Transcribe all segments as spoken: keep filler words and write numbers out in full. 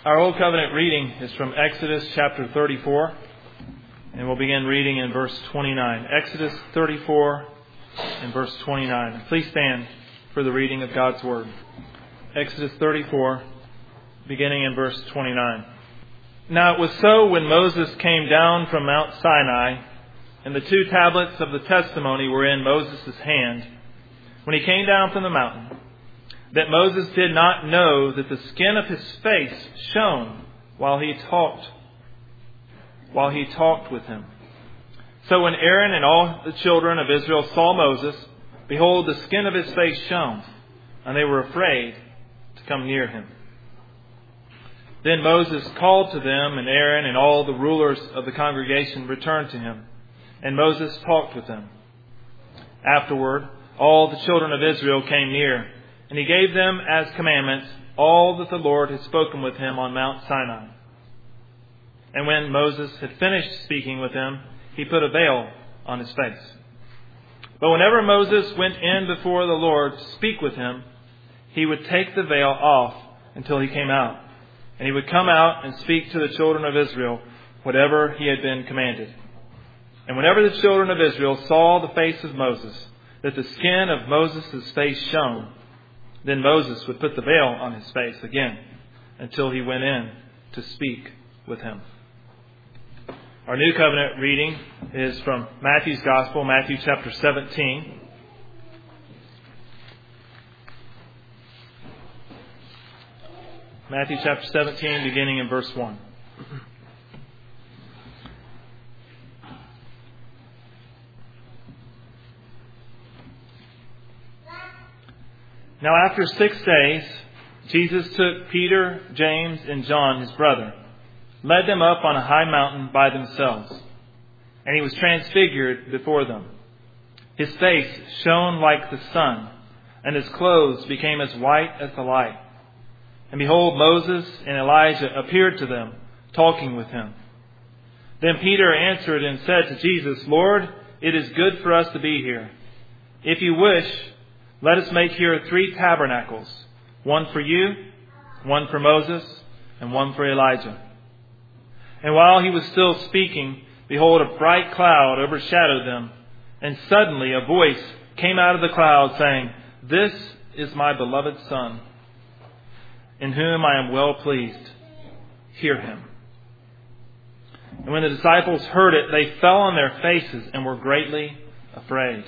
Our Old Covenant reading is from Exodus chapter thirty-four, and we'll begin reading in verse twenty-nine. Exodus thirty-four and verse twenty-nine. Please stand for the reading of God's Word. Exodus thirty-four, beginning in verse twenty-nine. Now it was so when Moses came down from Mount Sinai, and the two tablets of the testimony were in Moses' hand, when he came down from the mountain, that Moses did not know that the skin of his face shone while he talked, while he talked with him. So when Aaron and all the children of Israel saw Moses, behold, the skin of his face shone, and they were afraid to come near him. Then Moses called to them, and Aaron and all the rulers of the congregation returned to him, and Moses talked with them. Afterward, all the children of Israel came near, and he gave them as commandments all that the Lord had spoken with him on Mount Sinai. And when Moses had finished speaking with them, he put a veil on his face. But whenever Moses went in before the Lord to speak with him, he would take the veil off until he came out. And he would come out and speak to the children of Israel whatever he had been commanded. And whenever the children of Israel saw the face of Moses, that the skin of Moses' face shone, then Moses would put the veil on his face again until he went in to speak with him. Our New Covenant reading is from Matthew's Gospel, Matthew chapter seventeen. Matthew chapter seventeen, beginning in verse one. Now after six days, Jesus took Peter, James, and John, his brother, led them up on a high mountain by themselves, and he was transfigured before them. His face shone like the sun, and his clothes became as white as the light. And behold, Moses and Elijah appeared to them, talking with him. Then Peter answered and said to Jesus, Lord, it is good for us to be here. If you wish, let us make here three tabernacles, one for you, one for Moses, and one for Elijah. And while he was still speaking, behold, a bright cloud overshadowed them, and suddenly a voice came out of the cloud saying, This is my beloved Son, in whom I am well pleased. Hear him. And when the disciples heard it, they fell on their faces and were greatly afraid.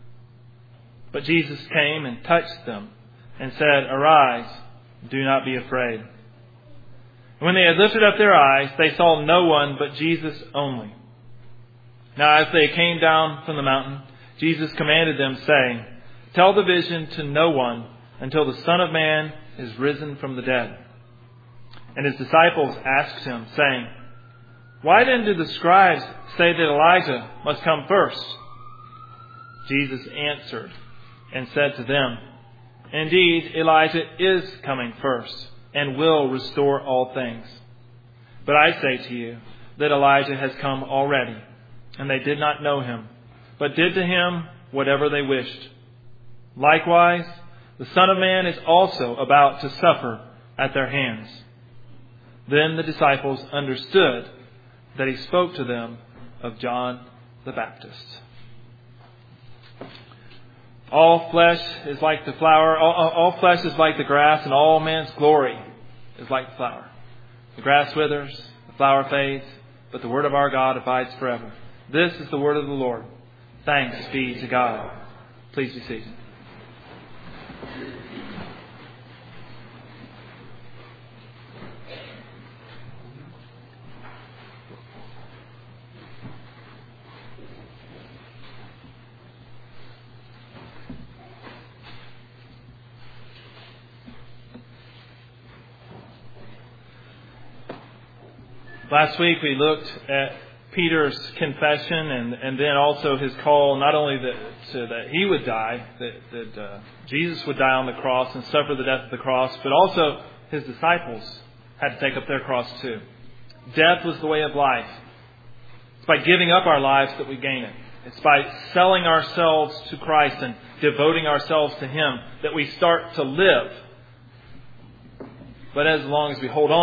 But Jesus came and touched them and said, Arise, do not be afraid. And when they had lifted up their eyes, they saw no one but Jesus only. Now as they came down from the mountain, Jesus commanded them, saying, Tell the vision to no one until the Son of Man is risen from the dead. And his disciples asked him, saying, Why then do the scribes say that Elijah must come first? Jesus answered and said to them, Indeed, Elijah is coming first and will restore all things. But I say to you that Elijah has come already, and they did not know him, but did to him whatever they wished. Likewise, the Son of Man is also about to suffer at their hands. Then the disciples understood that he spoke to them of John the Baptist. All flesh is like the flower, all, all flesh is like the grass, and all man's glory is like the flower. The grass withers, the flower fades, but the word of our God abides forever. This is the word of the Lord. Thanks be to God. Please be seated. Last week we looked at Peter's confession and, and then also his call not only that, to, that he would die, that, that uh, Jesus would die on the cross and suffer the death of the cross, but also his disciples had to take up their cross too. Death was the way of life. It's by giving up our lives that we gain it. It's by selling ourselves to Christ and devoting ourselves to Him that we start to live. But as long as we hold on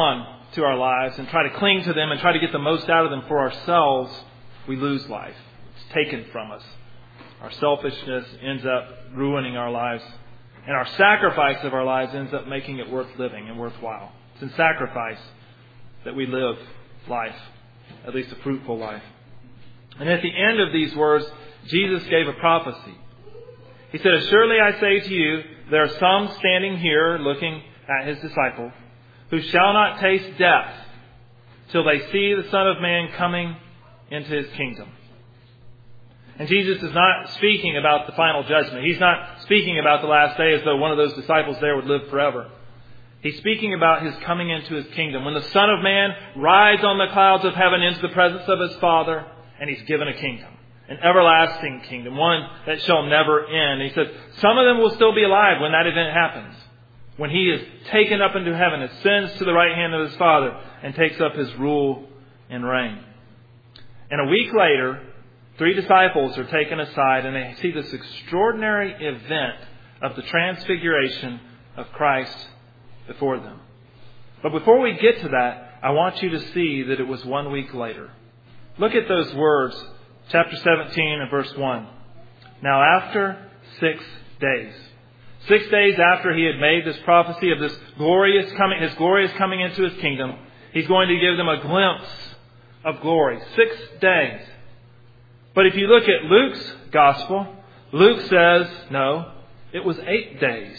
to our lives and try to cling to them and try to get the most out of them for ourselves, we lose life. It's taken from us. Our selfishness ends up ruining our lives. And our sacrifice of our lives ends up making it worth living and worthwhile. It's in sacrifice that we live life, at least a fruitful life. And at the end of these words, Jesus gave a prophecy. He said, "Surely I say to you, there are some standing here looking at his disciples who shall not taste death till they see the Son of Man coming into his kingdom." And Jesus is not speaking about the final judgment. He's not speaking about the last day as though one of those disciples there would live forever. He's speaking about his coming into his kingdom. When the Son of Man rides on the clouds of heaven into the presence of his Father, and he's given a kingdom, an everlasting kingdom, one that shall never end. He says some of them will still be alive when that event happens. When he is taken up into heaven, ascends to the right hand of his Father, and takes up his rule and reign. And a week later, three disciples are taken aside and they see this extraordinary event of the transfiguration of Christ before them. But before we get to that, I want you to see that it was one week later. Look at those words, chapter seventeen and verse one. Now after six days. Six days after he had made this prophecy of this glorious coming, his glorious coming into his kingdom, he's going to give them a glimpse of glory. Six days. But if you look at Luke's gospel, Luke says, no, it was eight days.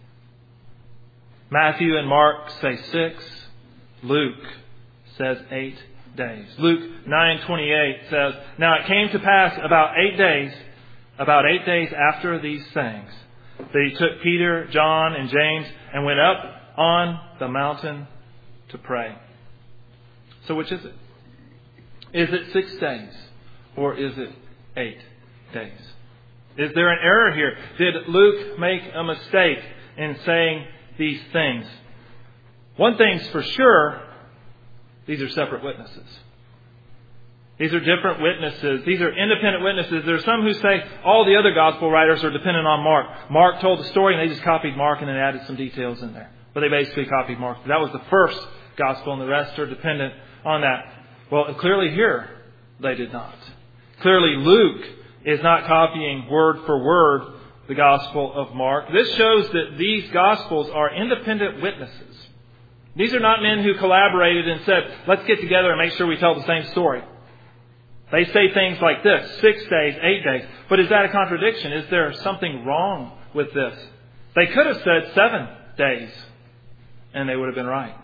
Matthew and Mark say six. Luke says eight days. Luke nine twenty-eight says, "Now it came to pass about eight days, about eight days after these things, that he took Peter, John, and James and went up on the mountain to pray." So which is it? Is it six days? Or is it eight days? Is there an error here? Did Luke make a mistake in saying these things? One thing's for sure, these are separate witnesses. These are different witnesses. These are independent witnesses. There are some who say all the other gospel writers are dependent on Mark. Mark told the story and they just copied Mark and then added some details in there. But they basically copied Mark. That was the first gospel and the rest are dependent on that. Well, clearly here, they did not. Clearly, Luke is not copying word for word the Gospel of Mark. This shows that these Gospels are independent witnesses. These are not men who collaborated and said, let's get together and make sure we tell the same story. They say things like this, six days, eight days. But is that a contradiction? Is there something wrong with this? They could have said seven days, and they would have been right.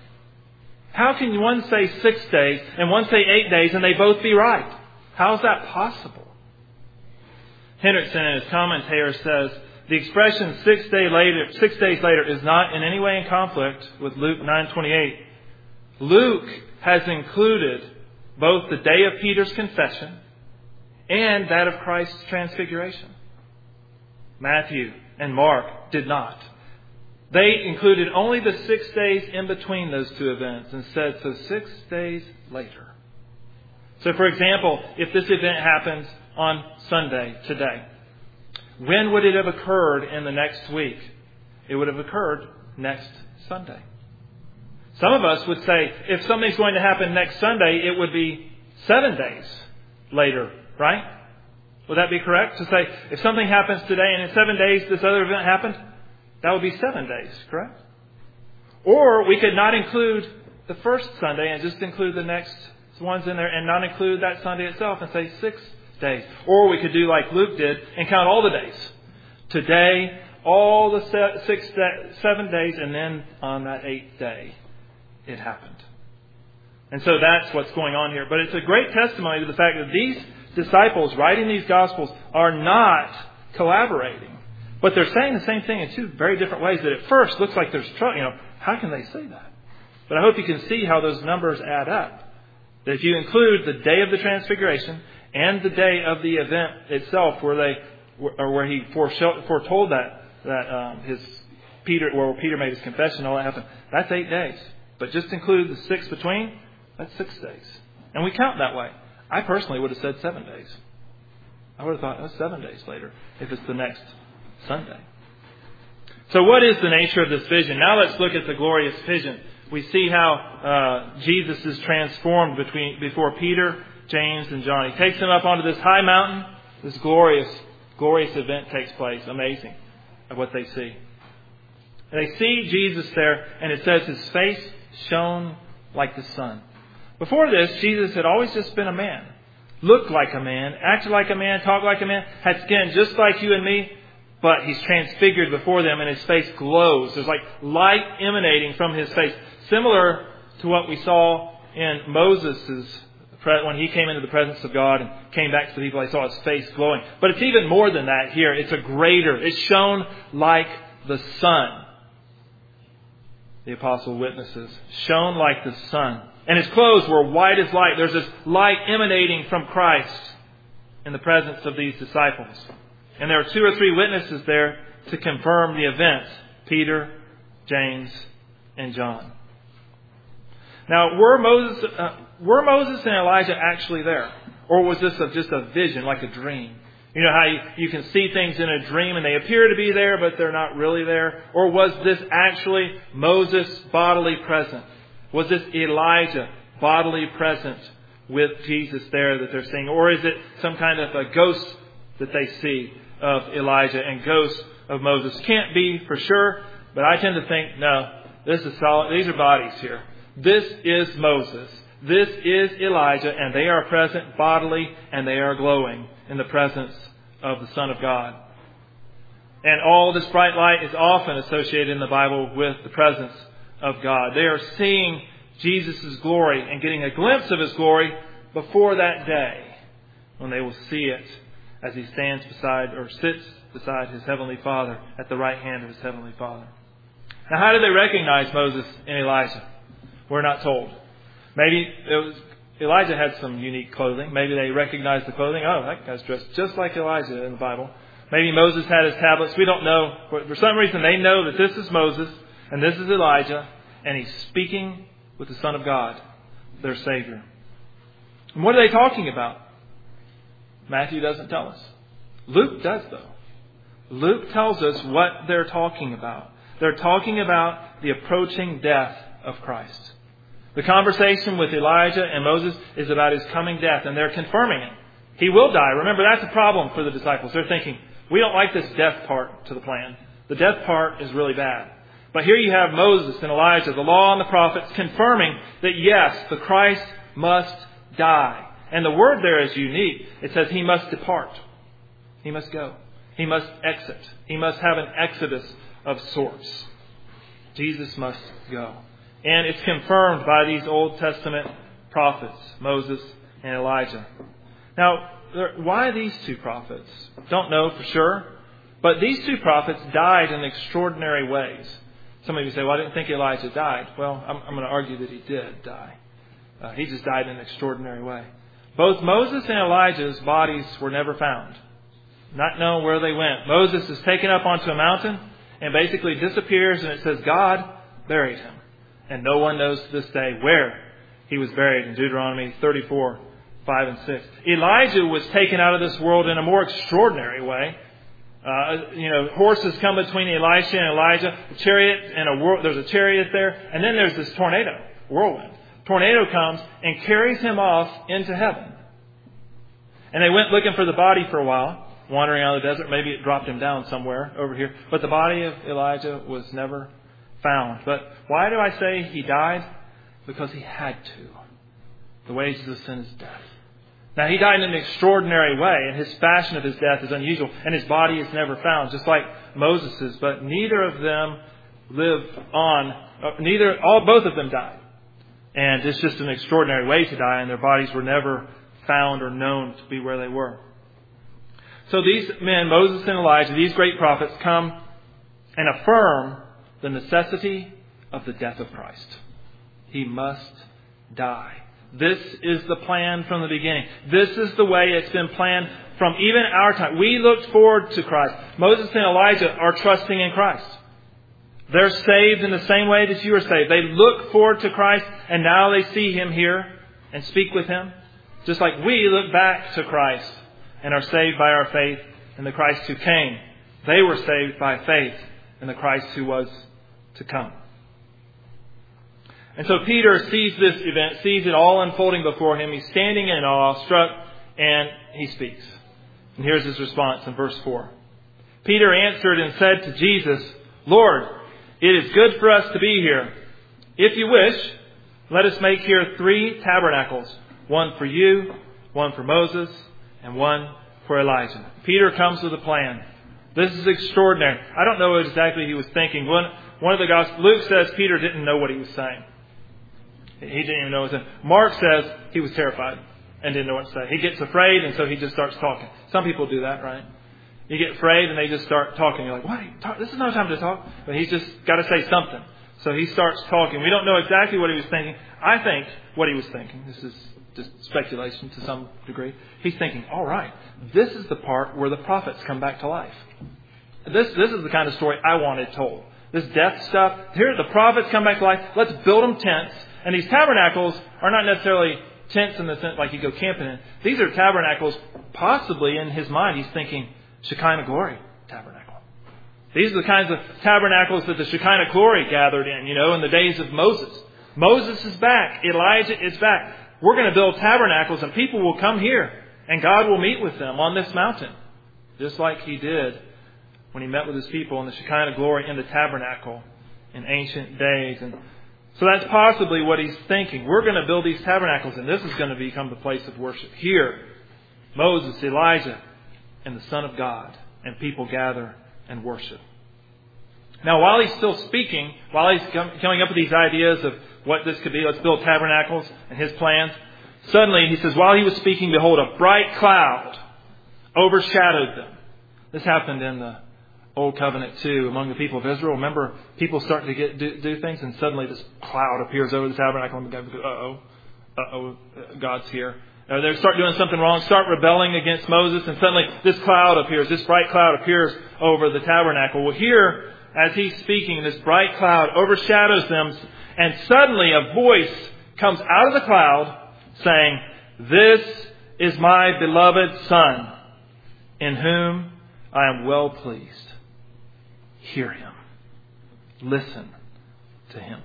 How can one say six days and one say eight days and they both be right? How is that possible? Hendrickson in his commentary says, the expression six, day later, six days later is not in any way in conflict with Luke nine twenty-eight. Luke has included both the day of Peter's confession and that of Christ's transfiguration. Matthew and Mark did not. They included only the six days in between those two events and said, so six days later. So, for example, if this event happens on Sunday, today, when would it have occurred in the next week? It would have occurred next Sunday. Some of us would say, if something's going to happen next Sunday, it would be seven days later, right? Would that be correct? To say, if something happens today and in seven days this other event happened, that would be seven days, correct? Or we could not include the first Sunday and just include the next ones in there and not include that Sunday itself and say six days. Or we could do like Luke did and count all the days. Today, all the se- six, da- seven days, and then on that eighth day, it happened. And so that's what's going on here. But it's a great testimony to the fact that these disciples writing these Gospels are not collaborating. But they're saying the same thing in two very different ways that at first looks like there's trouble. You know, how can they say that? But I hope you can see how those numbers add up. That if you include the day of the transfiguration and the day of the event itself, where they or where he foretold that that um, his Peter, where Peter made his confession, all that happened, that's eight days. But just include the six between, that's six days, and we count that way. I personally would have said seven days. I would have thought, oh, seven days later if it's the next Sunday. So what is the nature of this vision? Now let's look at the glorious vision. we see how uh, Jesus is transformed between before Peter, James, and John. He takes them up onto this high mountain. This glorious, glorious event takes place. Amazing of what they see. And they see Jesus there, and it says his face shone like the sun. Before this, Jesus had always just been a man. Looked like a man, acted like a man, talked like a man, had skin just like you and me, but he's transfigured before them and his face glows. There's like light emanating from his face, similar to what we saw in Moses' when he came into the presence of God and came back to the people. He saw his face glowing. But it's even more than that here. It's a greater. It shone like the sun. The apostle witnesses. Shone like the sun. And his clothes were white as light. There's this light emanating from Christ in the presence of these disciples. And there are two or three witnesses there to confirm the event. Peter, James, and John. Now, were Moses, uh, were Moses and Elijah actually there? Or was this a, just a vision, like a dream? You know how you, you can see things in a dream and they appear to be there, but they're not really there? Or was this actually Moses bodily present? Was this Elijah bodily present with Jesus there that they're seeing? Or is it some kind of a ghost that they see of Elijah and ghost of Moses? Can't be for sure, but I tend to think, no, this is solid. These are bodies here. This is Moses. This is Elijah, and they are present bodily, and they are glowing in the presence of the Son of God. And all this bright light is often associated in the Bible with the presence of God. They are seeing Jesus' glory and getting a glimpse of his glory before that day when they will see it as he stands beside or sits beside his heavenly Father at the right hand of his heavenly Father. Now, how did they recognize Moses and Elijah? We're not told. Maybe it was Elijah had some unique clothing. Maybe they recognized the clothing. Oh, that guy's dressed just like Elijah in the Bible. Maybe Moses had his tablets. We don't know. But for some reason, they know that this is Moses and this is Elijah, and he's speaking with the Son of God, their Savior. And what are they talking about? Matthew doesn't tell us. Luke does, though. Luke tells us what they're talking about. They're talking about the approaching death of Christ. The conversation with Elijah and Moses is about his coming death, and they're confirming it. He will die. Remember, that's a problem for the disciples. They're thinking, we don't like this death part to the plan. The death part is really bad. But here you have Moses and Elijah, the law and the prophets, confirming that yes, the Christ must die. And the word there is unique. It says he must depart. He must go. He must exit. He must have an exodus of sorts. Jesus must go. And it's confirmed by these Old Testament prophets, Moses and Elijah. Now, why these two prophets? Don't know for sure. But these two prophets died in extraordinary ways. Some of you say, well, I didn't think Elijah died. Well, I'm, I'm going to argue that he did die. Uh, he just died in an extraordinary way. Both Moses and Elijah's bodies were never found. Not known where they went. Moses is taken up onto a mountain and basically disappears, and it says God buried him. And no one knows to this day where he was buried in Deuteronomy thirty-four, five and six. Elijah was taken out of this world in a more extraordinary way. Uh, you know, horses come between Elisha and Elijah, a chariot and a whirl, there's a chariot there, and then there's this tornado, whirlwind. Tornado comes and carries him off into heaven. And they went looking for the body for a while, wandering out of the desert. Maybe it dropped him down somewhere over here. But the body of Elijah was never found. But why do I say he died? Because he had to. The wages of sin is death. Now, he died in an extraordinary way, and his fashion of his death is unusual, and his body is never found, just like Moses's. But neither of them live on. Uh, neither, all both of them died, and it's just an extraordinary way to die, and their bodies were never found or known to be where they were. So these men, Moses and Elijah, these great prophets, come and affirm the necessity of the death of Christ. He must die. This is the plan from the beginning. This is the way it's been planned from even our time. We looked forward to Christ. Moses and Elijah are trusting in Christ. They're saved in the same way that you are saved. They look forward to Christ, and now they see Him here and speak with Him. Just like we look back to Christ and are saved by our faith in the Christ who came. They were saved by faith in the Christ who was to come. And so Peter sees this event, sees it all unfolding before him. He's standing in awe, struck, and he speaks. And here's his response in verse four. Peter answered and said to Jesus, Lord, it is good for us to be here. If you wish, let us make here three tabernacles, one for you, one for Moses, and one for Elijah. Peter comes with a plan. This is extraordinary. I don't know what exactly he was thinking. One, one of the Gospels, Luke says Peter didn't know what he was saying. He didn't even know what he was saying. Mark says he was terrified and didn't know what to say. He gets afraid, and so he just starts talking. Some people do that, right? You get afraid, and they just start talking. You're like, what? Are you talk? This is no time to talk. But he's just got to say something. So he starts talking. We don't know exactly what he was thinking. I think what he was thinking, this is just speculation to some degree. He's thinking, all right, this is the part where the prophets come back to life. This, this is the kind of story I wanted told. This death stuff. Here, the prophets come back to life. Let's build them tents. And these tabernacles are not necessarily tents in the sense like you go camping in. These are tabernacles, possibly in his mind, he's thinking Shekinah glory tabernacle. These are the kinds of tabernacles that the Shekinah glory gathered in, you know, in the days of Moses. Moses is back. Elijah is back. We're going to build tabernacles and people will come here and God will meet with them on this mountain. Just like he did when he met with his people in the Shekinah glory in the tabernacle in ancient days. And so that's possibly what he's thinking. We're going to build these tabernacles and this is going to become the place of worship. Here, Moses, Elijah, and the Son of God, and people gather and worship. Now, while he's still speaking, while he's coming up with these ideas of what this could be, let's build tabernacles and his plans, suddenly, he says, while he was speaking, behold, a bright cloud overshadowed them. This happened in the Old Covenant too, among the people of Israel. Remember, people start to get do, do things, and suddenly this cloud appears over the tabernacle, and the guy goes, uh-oh, uh-oh, God's here. Or they start doing something wrong, start rebelling against Moses, and suddenly this cloud appears, this bright cloud appears over the tabernacle. Well, here, as he's speaking, this bright cloud overshadows them, and suddenly a voice comes out of the cloud saying, "This is my beloved Son, in whom I am well pleased. Hear him. Listen to him."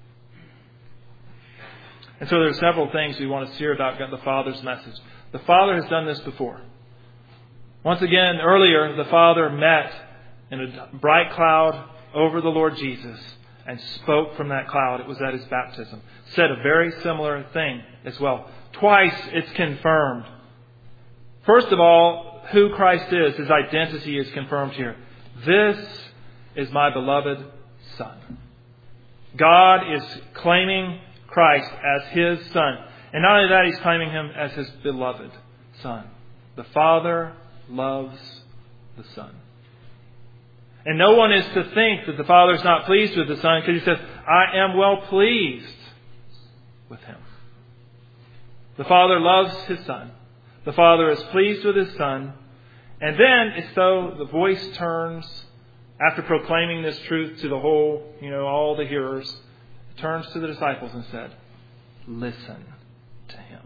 And so there are several things we want to hear about the Father's message. The Father has done this before. Once again, earlier, the Father met in a bright cloud over the Lord Jesus and spoke from that cloud. It was at his baptism. Said a very similar thing as well. Twice it's confirmed. First of all, who Christ is, his identity is confirmed here. This is my beloved Son. God is claiming Christ as his Son. And not only that, he's claiming him as his beloved Son. The Father loves the Son. And no one is to think that the Father is not pleased with the Son, because he says, I am well pleased with him. The Father loves his Son. The Father is pleased with his Son. And then it's though the voice turns, after proclaiming this truth to the whole, you know, all the hearers, turns to the disciples and said, listen to him.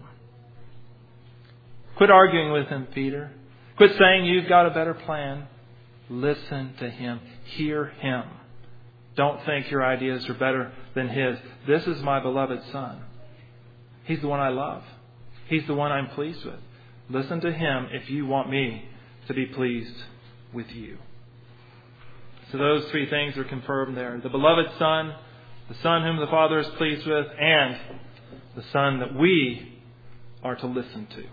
Quit arguing with him, Peter. Quit saying you've got a better plan. Listen to him. Hear him. Don't think your ideas are better than his. This is my beloved Son. He's the one I love. He's the one I'm pleased with. Listen to him if you want me to be pleased with you. So those three things are confirmed there. The beloved Son, the Son whom the Father is pleased with, and the Son that we are to listen to.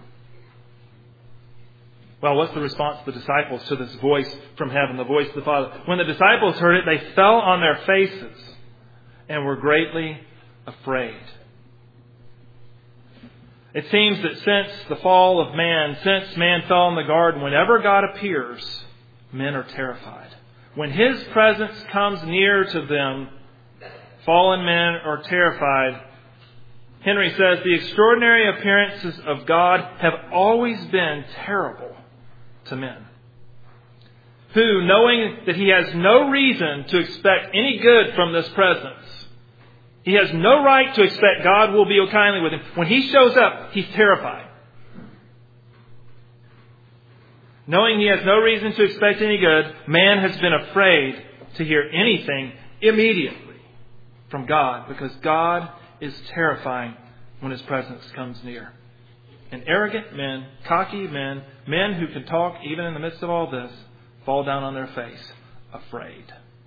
Well, what's the response of the disciples to this voice from heaven, the voice of the Father? When the disciples heard it, they fell on their faces and were greatly afraid. It seems that since the fall of man, since man fell in the garden, whenever God appears, men are terrified. When his presence comes near to them, fallen men are terrified. Henry says, the extraordinary appearances of God have always been terrible to men, who, knowing that he has no reason to expect any good from this presence, he has no right to expect God will deal kindly with him. When he shows up, he's terrified. Knowing he has no reason to expect any good, man has been afraid to hear anything immediately from God, because God is terrifying when His presence comes near. And arrogant men, cocky men, men who can talk even in the midst of all this, fall down on their face, afraid.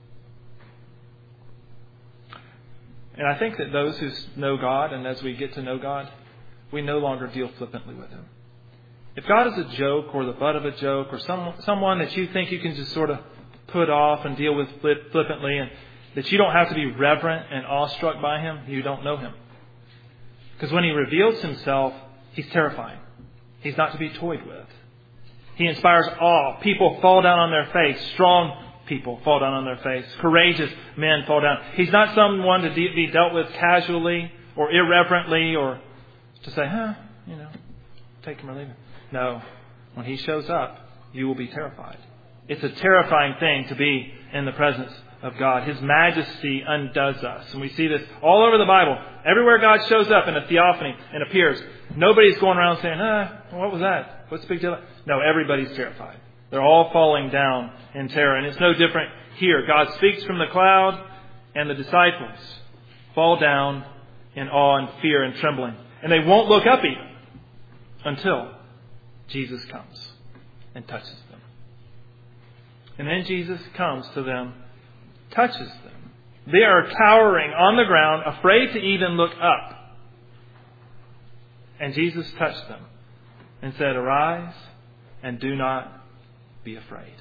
And I think that those who know God, and as we get to know God, we no longer deal flippantly with Him. If God is a joke or the butt of a joke or some, someone that you think you can just sort of put off and deal with flippantly and that you don't have to be reverent and awestruck by Him, you don't know Him. Because when He reveals Himself, He's terrifying. He's not to be toyed with. He inspires awe. People fall down on their face. Strong people fall down on their face. Courageous men fall down. He's not someone to de- be dealt with casually or irreverently or to say, huh, you know, take him or leave him. No. When He shows up, you will be terrified. It's a terrifying thing to be in the presence of God. His majesty undoes us. And we see this all over the Bible. Everywhere God shows up in a theophany and appears, nobody's going around saying, ah, what was that? What's the big deal? No, everybody's terrified. They're all falling down in terror. And it's no different here. God speaks from the cloud, and the disciples fall down in awe and fear and trembling. And they won't look up even until Jesus comes and touches them. And then Jesus comes to them, touches them. They are cowering on the ground, afraid to even look up. And Jesus touched them and said, arise and do not be afraid.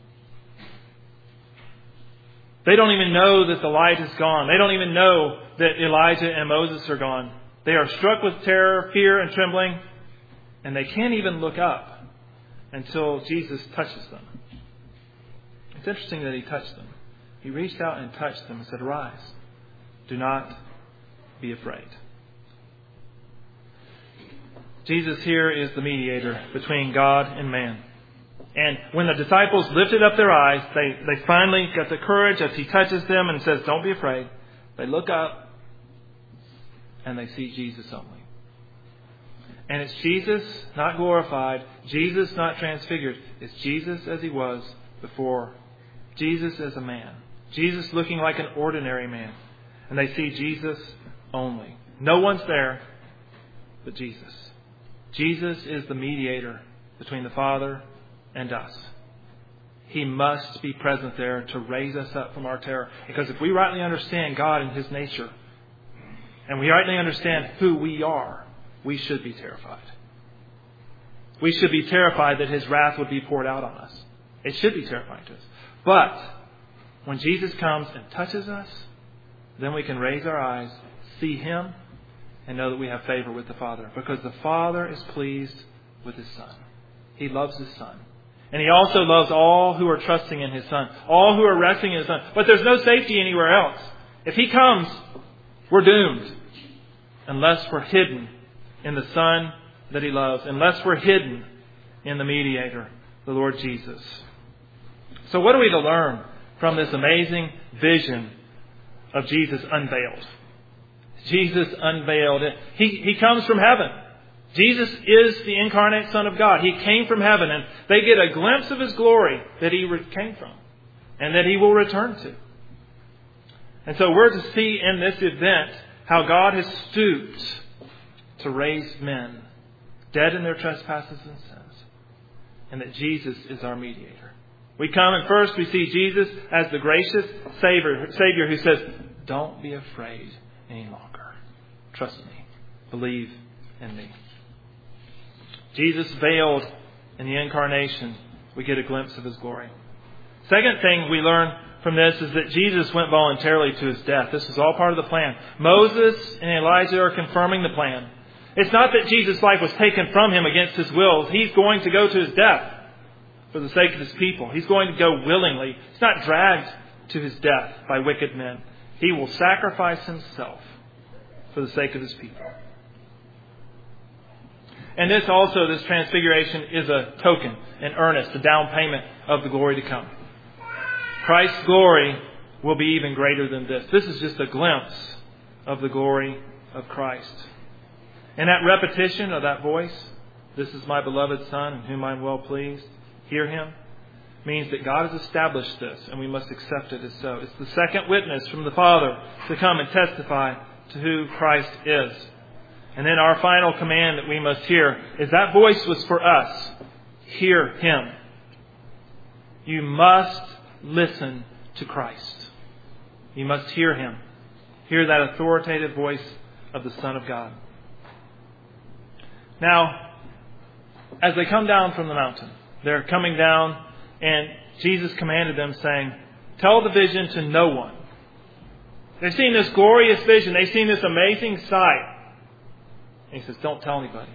They don't even know that the light is gone. They don't even know that Elijah and Moses are gone. They are struck with terror, fear, and trembling, and they can't even look up until Jesus touches them. It's interesting that He touched them. He reached out and touched them and said, arise, do not be afraid. Jesus here is the mediator between God and man. And when the disciples lifted up their eyes, they, they finally got the courage as He touches them and says, don't be afraid. They look up and they see Jesus only. And it's Jesus not glorified, Jesus not transfigured. It's Jesus as He was before. Jesus as a man. Jesus looking like an ordinary man. And they see Jesus only. No one's there but Jesus. Jesus is the mediator between the Father and us. He must be present there to raise us up from our terror. Because if we rightly understand God and His nature, and we rightly understand who we are, we should be terrified. We should be terrified that His wrath would be poured out on us. It should be terrifying to us. But when Jesus comes and touches us, then we can raise our eyes, see Him, and know that we have favor with the Father. Because the Father is pleased with His Son. He loves His Son. And He also loves all who are trusting in His Son. All who are resting in His Son. But there's no safety anywhere else. If He comes, we're doomed. Unless we're hidden in the Son that He loves. Unless we're hidden in the mediator, the Lord Jesus. So what are we to learn from this amazing vision of Jesus unveiled? Jesus unveiled. He, he comes from heaven. Jesus is the incarnate Son of God. He came from heaven, and they get a glimpse of His glory that He came from and that He will return to. And so we're to see in this event how God has stooped to raise men dead in their trespasses and sins, and that Jesus is our mediator. We come and first we see Jesus as the gracious Savior, Savior who says, don't be afraid any longer. Trust me. Believe in me. Jesus veiled in the incarnation, we get a glimpse of His glory. Second thing we learn from this is that Jesus went voluntarily to His death. This is all part of the plan. Moses and Elijah are confirming the plan. It's not that Jesus' life was taken from Him against His will. He's going to go to His death for the sake of His people. He's going to go willingly. He's not dragged to His death by wicked men. He will sacrifice Himself for the sake of His people. And this also, this transfiguration is a token, an earnest, a down payment of the glory to come. Christ's glory will be even greater than this. This is just a glimpse of the glory of Christ. And that repetition of that voice, this is my beloved Son in whom I'm well pleased, hear Him, means that God has established this and we must accept it as so. It's the second witness from the Father to come and testify to who Christ is. And then our final command that we must hear is that voice was for us. Hear Him. You must listen to Christ. You must hear Him. Hear that authoritative voice of the Son of God. Now, as they come down from the mountain, they're coming down, and Jesus commanded them, saying, tell the vision to no one. They've seen this glorious vision. They've seen this amazing sight. And He says, don't tell anybody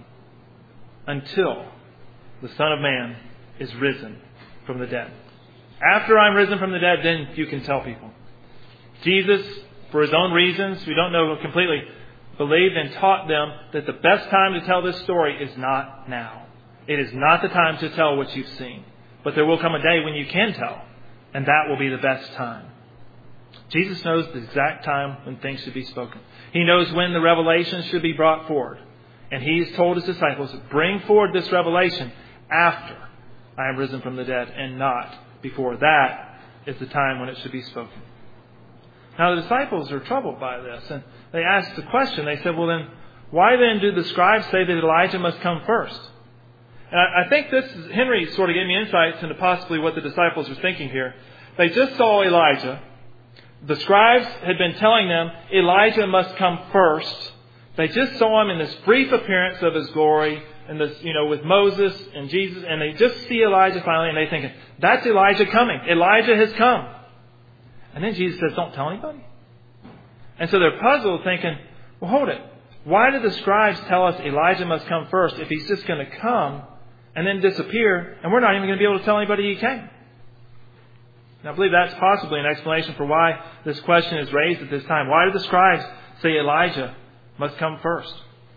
until the Son of Man is risen from the dead. After I'm risen from the dead, then you can tell people. Jesus, for His own reasons, we don't know completely, believed and taught them that the best time to tell this story is not now. It is not the time to tell what you've seen. But there will come a day when you can tell, and that will be the best time. Jesus knows the exact time when things should be spoken. He knows when the revelation should be brought forward. And He's told His disciples, bring forward this revelation after I am risen from the dead, and not before. That is the time when it should be spoken. Now the disciples are troubled by this, and they asked the question. They said, well then, why then do the scribes say that Elijah must come first? And I, I think this, is, Henry sort of gave me insights into possibly what the disciples were thinking here. They just saw Elijah. The scribes had been telling them Elijah must come first. They just saw him in this brief appearance of his glory, and this, you know, with Moses and Jesus, and they just see Elijah finally, and they think, that's Elijah coming. Elijah has come. And then Jesus says, don't tell anybody. And so they're puzzled, thinking, well, hold it. Why did the scribes tell us Elijah must come first if He's just going to come and then disappear, and we're not even going to be able to tell anybody He came? Now, I believe that's possibly an explanation for why this question is raised at this time. Why did the scribes say Elijah must come first?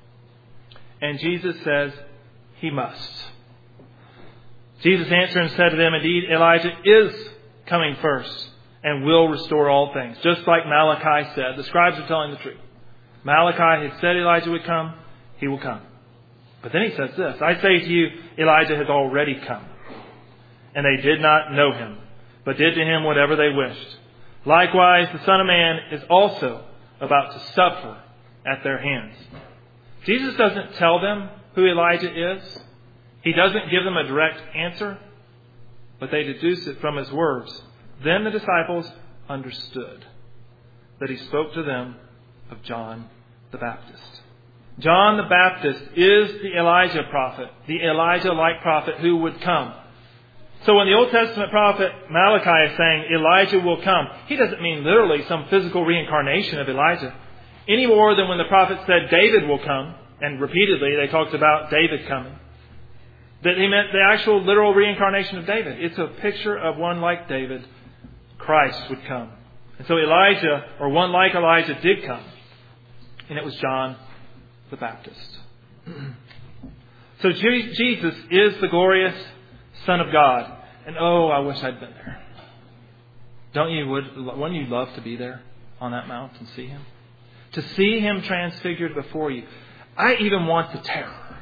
And Jesus says, He must. Jesus answered and said to them, indeed, Elijah is coming first and will restore all things. Just like Malachi said. The scribes are telling the truth. Malachi had said Elijah would come. He will come. But then he says this, I say to you, Elijah has already come. And they did not know him, but did to him whatever they wished. Likewise, the Son of Man is also about to suffer at their hands. Jesus doesn't tell them who Elijah is. He doesn't give them a direct answer, but they deduce it from His words. Then the disciples understood that He spoke to them of John the Baptist. John the Baptist is the Elijah prophet, the Elijah-like prophet who would come. So when the Old Testament prophet Malachi is saying Elijah will come, he doesn't mean literally some physical reincarnation of Elijah, any more than when the prophet said David will come, and repeatedly they talked about David coming, that he meant the actual literal reincarnation of David. It's a picture of one like David. Christ would come. And so Elijah, or one like Elijah, did come. And it was John the Baptist. So Jesus is the glorious Son of God. And oh, I wish I'd been there. Don't you, would, wouldn't you love to be there on that mount and see Him? To see Him transfigured before you. I even want the terror.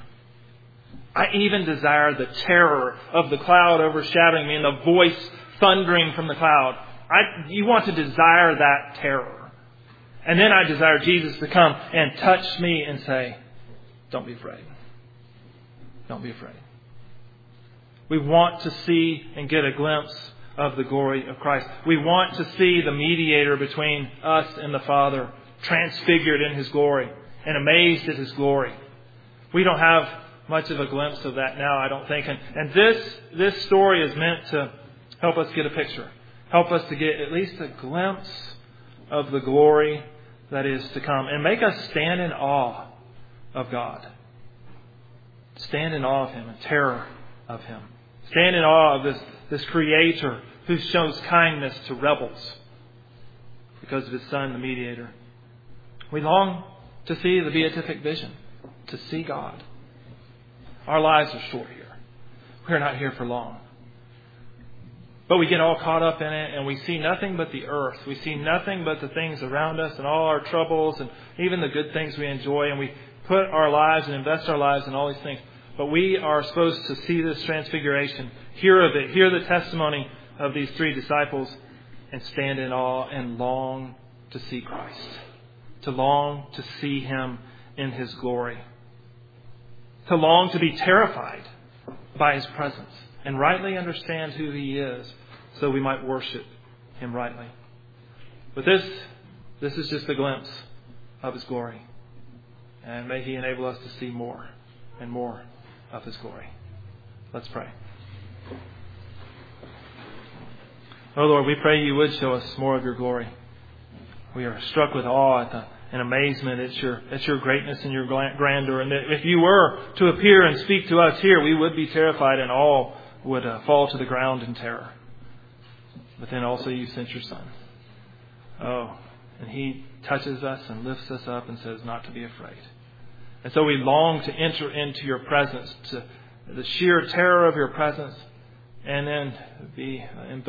I even desire the terror of the cloud overshadowing me and the voice thundering from the cloud. I, you want to desire that terror. And then I desire Jesus to come and touch me and say, don't be afraid. Don't be afraid. We want to see and get a glimpse of the glory of Christ. We want to see the mediator between us and the Father transfigured in His glory and amazed at His glory. We don't have much of a glimpse of that now, I don't think. And, and this, this story is meant to help us get a picture. Help us to get at least a glimpse of the glory that is to come. And make us stand in awe of God. Stand in awe of Him and terror of Him. Stand in awe of this, this Creator who shows kindness to rebels because of His Son, the mediator. We long to see the beatific vision, to see God. Our lives are short here. We're not here for long. But we get all caught up in it and we see nothing but the earth. We see nothing but the things around us and all our troubles and even the good things we enjoy. And we put our lives and invest our lives in all these things. But we are supposed to see this transfiguration, hear of it, hear the testimony of these three disciples, and stand in awe and long to see Christ. to long to see Him in His glory. To long to be terrified by His presence and rightly understand who He is so we might worship Him rightly. But this, this is just a glimpse of His glory. And may He enable us to see more and more of His glory. Let's pray. Oh Lord, we pray You would show us more of Your glory. We are struck with awe at the, and amazement at your, at your greatness and Your grandeur. And that if You were to appear and speak to us here, we would be terrified and all would uh, fall to the ground in terror. But then also You sent Your Son. Oh, and He touches us and lifts us up and says not to be afraid. And so we long to enter into Your presence, to the sheer terror of Your presence, and then be invoked